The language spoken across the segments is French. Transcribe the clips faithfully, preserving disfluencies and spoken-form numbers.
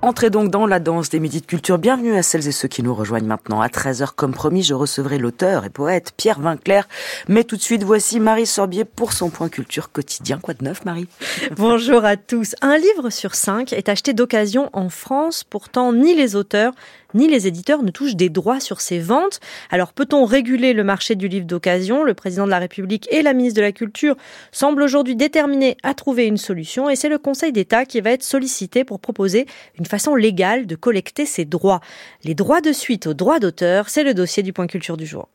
Entrez donc dans la danse des Midis de Culture. Bienvenue à celles et ceux qui nous rejoignent maintenant. À treize heures, comme promis, je recevrai l'auteur et poète Pierre Vinclair. Mais tout de suite, voici Marie Sorbier pour son point culture quotidien. Quoi de neuf, Marie? Bonjour à tous. Un livre sur cinq est acheté d'occasion en France. Pourtant, ni les auteurs ni les éditeurs ne touchent des droits sur ces ventes. Alors, peut-on réguler le marché du livre d'occasion? Le président de la République et la ministre de la Culture semblent aujourd'hui déterminés à trouver une solution. Et c'est le Conseil d'État qui va être sollicité pour proposer une façon légale de collecter ces droits. Les droits de suite aux droits d'auteur, c'est le dossier du point culture du jour.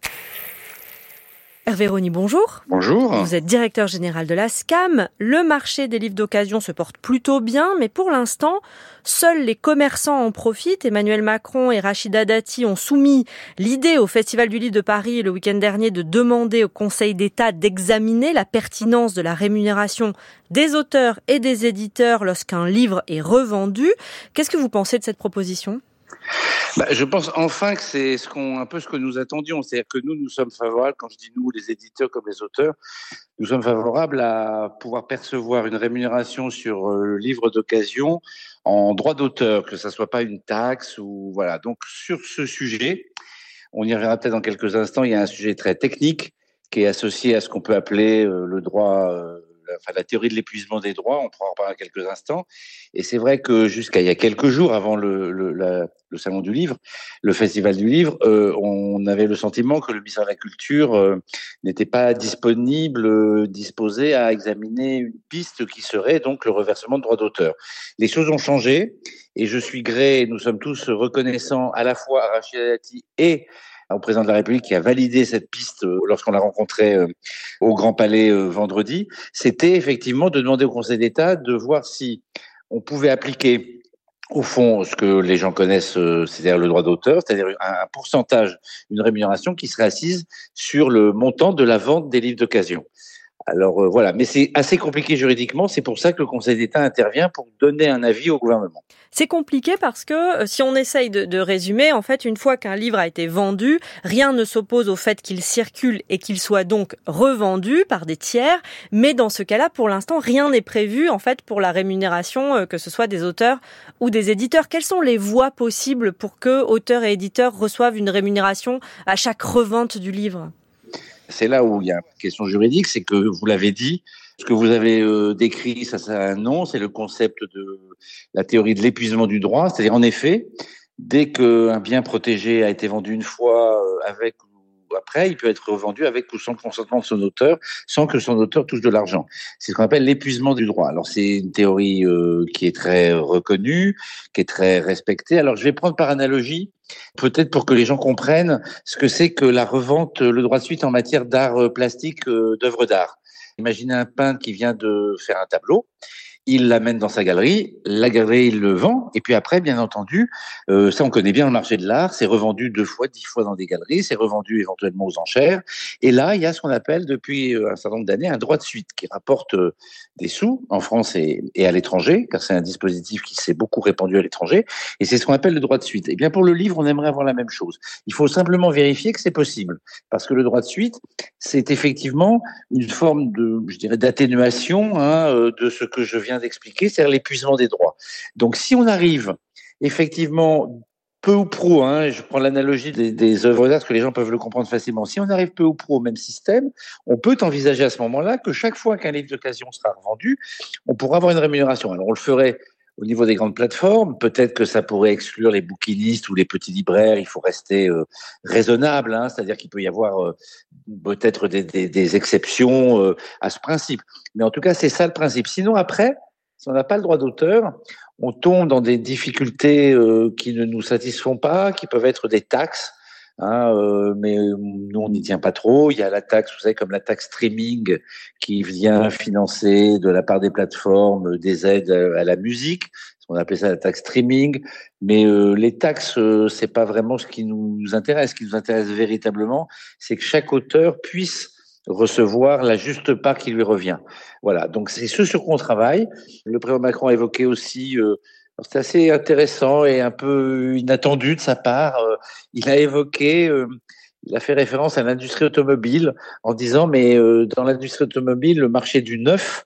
Hervé Rony, bonjour. Bonjour. Vous êtes directeur général de la S C A M. Le marché des livres d'occasion se porte plutôt bien, mais pour l'instant, seuls les commerçants en profitent. Emmanuel Macron et Rachida Dati ont soumis l'idée au Festival du Livre de Paris le week-end dernier de demander au Conseil d'État d'examiner la pertinence de la rémunération des auteurs et des éditeurs lorsqu'un livre est revendu. Qu'est-ce que vous pensez de cette proposition ? Bah, je pense enfin que c'est ce qu'on, un peu ce que nous attendions. C'est-à-dire que nous, nous sommes favorables, quand je dis nous, les éditeurs comme les auteurs, nous sommes favorables à pouvoir percevoir une rémunération sur le livre d'occasion en droit d'auteur, que ça soit pas une taxe ou voilà. Donc, sur ce sujet, on y reviendra peut-être dans quelques instants, il y a un sujet très technique qui est associé à ce qu'on peut appeler le droit, enfin la théorie de l'épuisement des droits, on pourra en parler dans quelques instants. Et c'est vrai que jusqu'à il y a quelques jours, avant le, le, la, le salon du livre, le festival du livre, euh, on avait le sentiment que le ministère de la Culture euh, n'était pas disponible, euh, disposé à examiner une piste qui serait donc le reversement de droits d'auteur. Les choses ont changé et je suis gré, nous sommes tous reconnaissants à la fois à Rachida Dati et au président de la République qui a validé cette piste lorsqu'on l'a rencontré au Grand Palais vendredi, c'était effectivement de demander au Conseil d'État de voir si on pouvait appliquer au fond ce que les gens connaissent, c'est-à-dire le droit d'auteur, c'est-à-dire un pourcentage, une rémunération qui serait assise sur le montant de la vente des livres d'occasion. Alors euh, voilà, mais c'est assez compliqué juridiquement, c'est pour ça que le Conseil d'État intervient pour donner un avis au gouvernement. C'est compliqué parce que, si on essaye de, de résumer, en fait, une fois qu'un livre a été vendu, rien ne s'oppose au fait qu'il circule et qu'il soit donc revendu par des tiers, mais dans ce cas-là, pour l'instant, rien n'est prévu, en fait, pour la rémunération, que ce soit des auteurs ou des éditeurs. Quelles sont les voies possibles pour que auteurs et éditeurs reçoivent une rémunération à chaque revente du livre ? C'est là où il y a une question juridique, c'est que vous l'avez dit, ce que vous avez euh, décrit, ça, ça a un nom, c'est le concept de la théorie de l'épuisement du droit. C'est-à-dire, en effet, dès qu'un bien protégé a été vendu une fois euh, avec ou après, il peut être revendu avec ou sans le consentement de son auteur, sans que son auteur touche de l'argent. C'est ce qu'on appelle l'épuisement du droit. Alors, c'est une théorie euh, qui est très reconnue, qui est très respectée. Alors, je vais prendre par analogie, peut-être pour que les gens comprennent ce que c'est que la revente, le droit de suite en matière d'art plastique, euh, d'œuvres d'art. Imaginez un peintre qui vient de faire un tableau, il l'amène dans sa galerie, la galerie il le vend, et puis après, bien entendu, euh, ça on connaît bien le marché de l'art, c'est revendu deux fois, dix fois dans des galeries, c'est revendu éventuellement aux enchères, et là, il y a ce qu'on appelle depuis un certain nombre d'années un droit de suite qui rapporte euh, des sous en France et, et à l'étranger, car c'est un dispositif qui s'est beaucoup répandu à l'étranger, et c'est ce qu'on appelle le droit de suite. Et bien pour le livre, on aimerait avoir la même chose. Il faut simplement vérifier que c'est possible, parce que le droit de suite, c'est effectivement une forme de, je dirais, d'atténuation hein, de ce que je viens d'expliquer, c'est-à-dire l'épuisement des droits. Donc, si on arrive effectivement peu ou prou, hein, je prends l'analogie des, des œuvres d'art, parce que les gens peuvent le comprendre facilement, si on arrive peu ou prou au même système, on peut envisager à ce moment-là que chaque fois qu'un livre d'occasion sera revendu, on pourra avoir une rémunération. Alors, on le ferait au niveau des grandes plateformes, peut-être que ça pourrait exclure les bouquinistes ou les petits libraires, il faut rester euh, raisonnable, hein, c'est-à-dire qu'il peut y avoir euh, peut-être des, des, des exceptions euh, à ce principe. Mais en tout cas, c'est ça le principe. Sinon, après, si on n'a pas le droit d'auteur, on tombe dans des difficultés euh, qui ne nous satisfont pas, qui peuvent être des taxes, hein, euh, mais nous, on n'y tient pas trop. Il y a la taxe, vous savez, comme la taxe streaming qui vient financer de la part des plateformes des aides à la musique. On appelait ça la taxe streaming. Mais euh, les taxes, euh, c'est pas vraiment ce qui nous intéresse. Ce qui nous intéresse véritablement, c'est que chaque auteur puisse recevoir la juste part qui lui revient. Voilà, donc c'est ce sur quoi on travaille. Le président Macron a évoqué aussi, euh, c'est assez intéressant et un peu inattendu de sa part, euh, il a évoqué, euh, il a fait référence à l'industrie automobile en disant mais euh, dans l'industrie automobile, le marché du neuf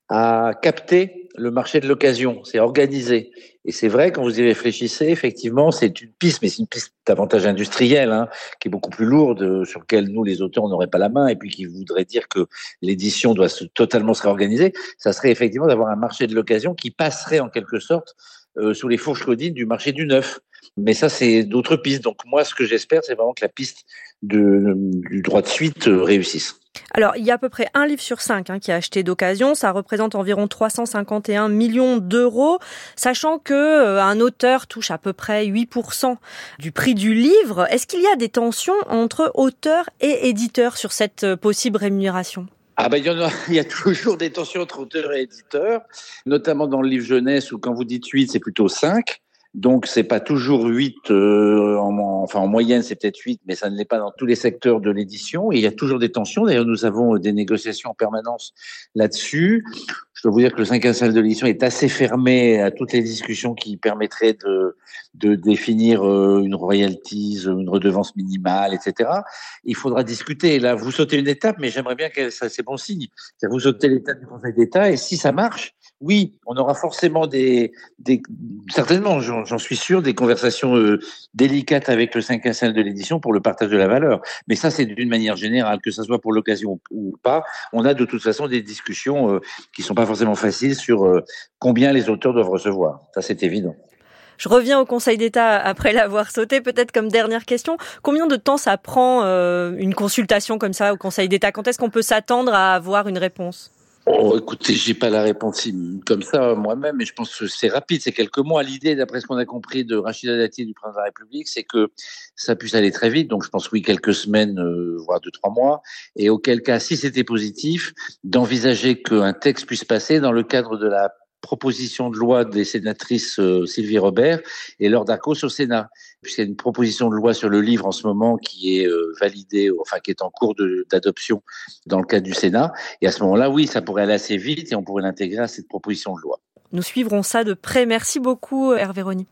à capter le marché de l'occasion, c'est organisé. Et c'est vrai, quand vous y réfléchissez, effectivement, c'est une piste, mais c'est une piste davantage industrielle, hein, qui est beaucoup plus lourde, sur laquelle nous, les auteurs, on n'aurait pas la main, et puis qui voudrait dire que l'édition doit se, totalement se réorganiser. Ça serait effectivement d'avoir un marché de l'occasion qui passerait en quelque sorte euh, sous les fourches caudines du marché du neuf. Mais ça, c'est d'autres pistes. Donc moi, ce que j'espère, c'est vraiment que la piste de, du droit de suite euh, réussisse. Alors, il y a à peu près un livre sur cinq hein, qui est acheté d'occasion. Ça représente environ trois cent cinquante et un millions d'euros, sachant que euh, un auteur touche à peu près huit pour cent du prix du livre. Est-ce qu'il y a des tensions entre auteurs et éditeurs sur cette euh, possible rémunération ? Ah ben, il y en a, il y a toujours des tensions entre auteurs et éditeurs, notamment dans le livre jeunesse où quand vous dites huit, c'est plutôt cinq. Donc c'est pas toujours huit, euh, en, enfin en moyenne c'est peut-être huit, mais ça ne l'est pas dans tous les secteurs de l'édition. Et il y a toujours des tensions. D'ailleurs, nous avons des négociations en permanence là-dessus. Je dois vous dire que le cinquième salle de l'édition est assez fermé à toutes les discussions qui permettraient de, de définir euh, une royalties, une redevance minimale, et cetera. Il faudra discuter. Là, vous sautez une étape, mais j'aimerais bien que ça, c'est bon signe. C'est-à-dire vous sautez l'étape du Conseil d'État, et si ça marche, oui, on aura forcément des, des certainement, j'en, j'en suis sûr, des conversations euh, délicates avec le cinquième salle de l'édition pour le partage de la valeur. Mais ça, c'est d'une manière générale, que ça soit pour l'occasion ou pas. On a de toute façon des discussions euh, qui sont pas forcément faciles sur euh, combien les auteurs doivent recevoir. Ça, c'est évident. Je reviens au Conseil d'État après l'avoir sauté. Peut-être comme dernière question, combien de temps ça prend euh, une consultation comme ça au Conseil d'État ? Quand est-ce qu'on peut s'attendre à avoir une réponse ? Oh, écoutez, j'ai pas la réponse comme ça moi-même, mais je pense que c'est rapide, c'est quelques mois. L'idée, d'après ce qu'on a compris de Rachida Dati, du président de la République, c'est que ça puisse aller très vite. Donc, je pense oui, quelques semaines, euh, voire deux, trois mois. Et auquel cas, si c'était positif, d'envisager qu'un texte puisse passer dans le cadre de la proposition de loi des sénatrices euh, Sylvie Robert et Laure Darcos au Sénat, puisqu'il y a une proposition de loi sur le livre en ce moment qui est euh, validée, enfin qui est en cours de, d'adoption dans le cadre du Sénat. Et à ce moment-là, oui, ça pourrait aller assez vite et on pourrait l'intégrer à cette proposition de loi. Nous suivrons ça de près. Merci beaucoup, Hervé Rony.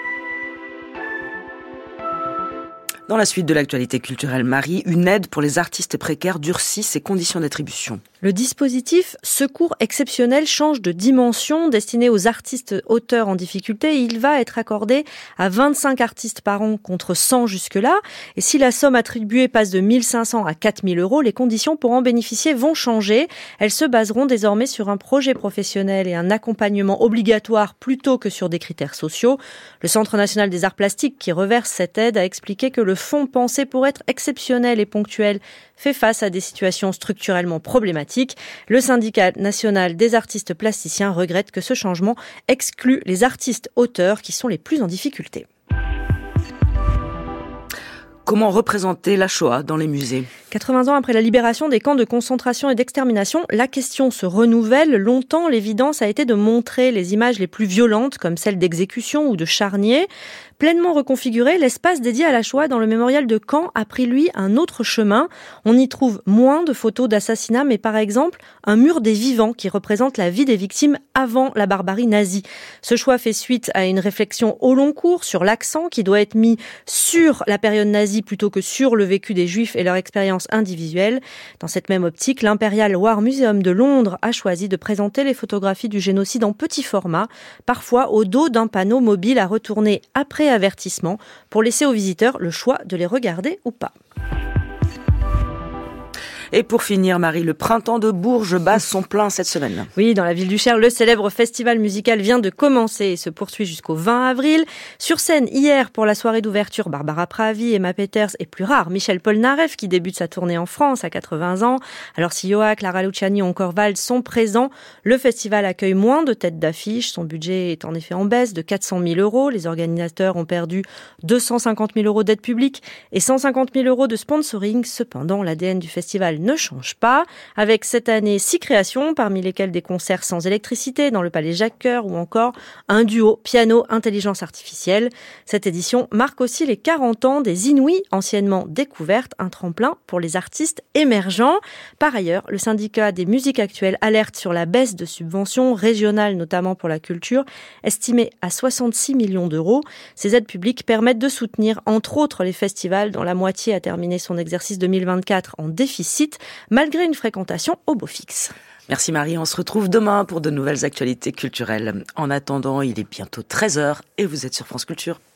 Dans la suite de l'actualité culturelle, Marie, une aide pour les artistes précaires durcit ses conditions d'attribution. Le dispositif Secours exceptionnel change de dimension. Destiné aux artistes auteurs en difficulté, il va être accordé à vingt-cinq artistes par an contre cent jusque-là. Et si la somme attribuée passe de mille cinq cents à quatre mille euros, les conditions pour en bénéficier vont changer. Elles se baseront désormais sur un projet professionnel et un accompagnement obligatoire plutôt que sur des critères sociaux. Le Centre national des arts plastiques, qui reverse cette aide, a expliqué que le fonds pensé pour être exceptionnel et ponctuel fait face à des situations structurellement problématiques. Le syndicat national des artistes plasticiens regrette que ce changement exclut les artistes auteurs qui sont les plus en difficulté. Comment représenter la Shoah dans les musées ? quatre-vingts ans après la libération des camps de concentration et d'extermination, la question se renouvelle. Longtemps, l'évidence a été de montrer les images les plus violentes, comme celles d'exécution ou de charniers. Pleinement reconfiguré, l'espace dédié à la Shoah dans le mémorial de Caen a pris, lui, un autre chemin. On y trouve moins de photos d'assassinats, mais par exemple, un mur des vivants qui représente la vie des victimes avant la barbarie nazie. Ce choix fait suite à une réflexion au long cours sur l'accent qui doit être mis sur la période nazie plutôt que sur le vécu des Juifs et leur expérience individuelle. Dans cette même optique, l'Imperial War Museum de Londres a choisi de présenter les photographies du génocide en petit format, parfois au dos d'un panneau mobile à retourner après avertissement pour laisser aux visiteurs le choix de les regarder ou pas. Et pour finir, Marie, le printemps de Bourges bat son plein cette semaine. Oui, dans la ville du Cher, le célèbre festival musical vient de commencer et se poursuit jusqu'au vingt avril. Sur scène, hier, pour la soirée d'ouverture, Barbara Pravi, Emma Peters et plus rare, Michel Polnareff, qui débute sa tournée en France à quatre-vingts ans. Alors si Joa, Clara Luciani ou encore Vald sont présents, le festival accueille moins de têtes d'affiche. Son budget est en effet en baisse de quatre cent mille euros. Les organisateurs ont perdu deux cent cinquante mille euros d'aide publique et cent cinquante mille euros de sponsoring. Cependant, l'A D N du festival ne change pas, avec cette année six créations, parmi lesquelles des concerts sans électricité dans le Palais Jacques-Cœur ou encore un duo piano-intelligence artificielle. Cette édition marque aussi les quarante ans des Inouïs, anciennement découvertes, un tremplin pour les artistes émergents. Par ailleurs, le syndicat des musiques actuelles alerte sur la baisse de subventions régionales, notamment pour la culture, estimée à soixante-six millions d'euros. Ces aides publiques permettent de soutenir, entre autres, les festivals dont la moitié a terminé son exercice deux mille vingt-quatre en déficit, malgré une fréquentation au beau fixe. Merci Marie, on se retrouve demain pour de nouvelles actualités culturelles. En attendant, il est bientôt treize heures et vous êtes sur France Culture.